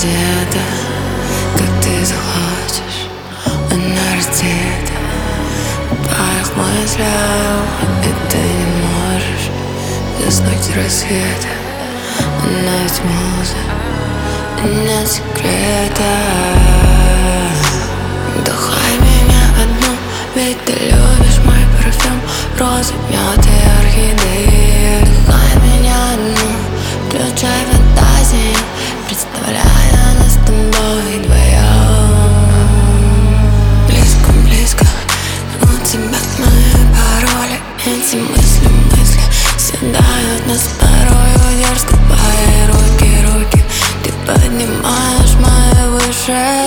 одета, как ты захочешь. Она раздета в твоих мыслях, и ты не можешь заснуть до рассвета. Она ведь муза, нет секрета. Вдыхай меня одну, ведь ты любишь мой парфюм, розы, мёд и орхидеи. Вдыхай меня одну, включай фантазии, представляя нас с тобой вдвоем. Близко, близко, у тебя мои пароли. Эти мысли съедают нас порой. Дерзко твои руки, ты поднимаешь мои выше.